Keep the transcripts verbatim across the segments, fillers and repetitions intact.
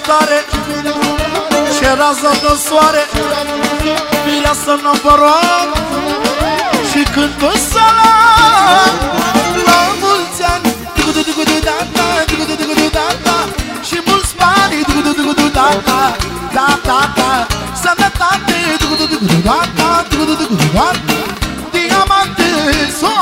tare, ce rază de soare, mireasă number one. Și cântă salam la mulți ani, dugu-du-dugu-du-da-da, dugu-du-dugu-du-da-da, și mulți bani, dugu-du-dugu-du-da-da, da-da-da, sănătate, dugu-du-dugu-du-da-da, dugu-du-dugu-du-da-da, diamante, so!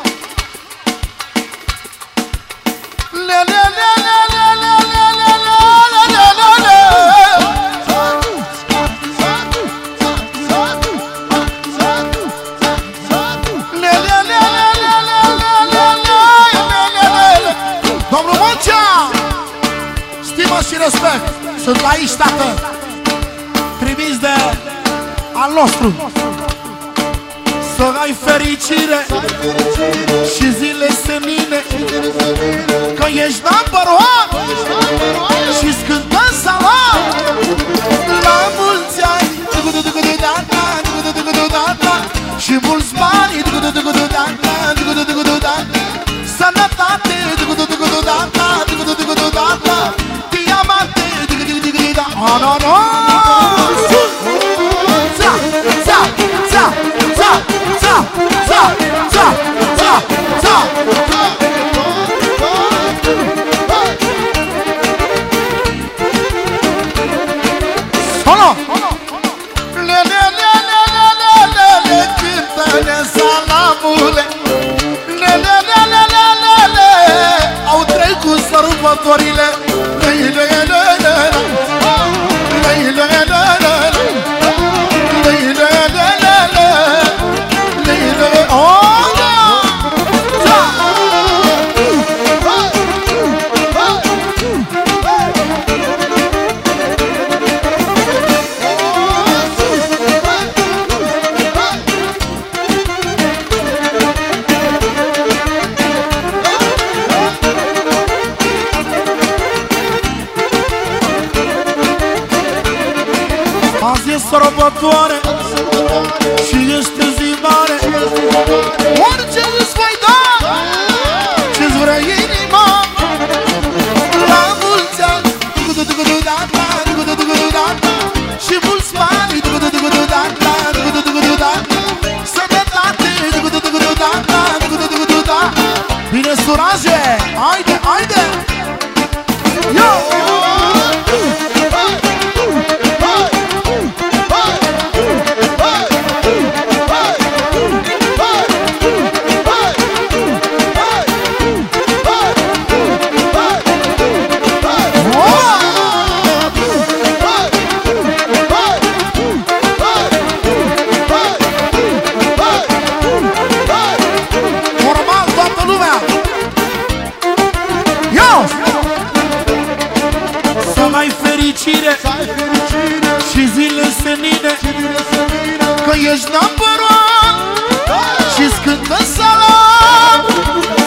Domnul Moncea, stimă și respect, sunt aici, tată, trimis de al nostru. Să ai fericire și zile senine, că ești number one și-ți cântăm salam la mulți ani, dugu-du-dugu-du-da-da, dugu-du-dugu-du-da-da, și mulți bani, dugu-du-dugu-du-da-da, dugu-du-dugu-du-da-da, sănătate, dugu-du-dugu-du-da-da, dugu-du-dugu-du-da-da, diamante, dugu-du-dugu-du-da-da, oh, no, no! Ța, ța, ța, ța, ța, ța, ța, ța, ța. Solo! Le, le, le, le, le, le, le, le, cântă-ne salamule. Le, le, le, le, le, le, le, au trecut sărbătorile. Le, le, le, le, le, le, le, le, le, le. Azi e sărbătoare și este zi mare, orice îți voi da, ce-ți vrea inima. La mulți ani, dugu-du-dugu-du-da-da, dugu-du-dugu-du-da-da, și mulți bani, dugu-du-dugu-du-da-da, dugu-du-dugu-du-da-da, sănătate, dugu-du-dugu-du-da-da, dugu-du-dugu-du-da. Bine, suraje, haide, haide! Yo! Și zile senine, că ești number one și-ți cântă salam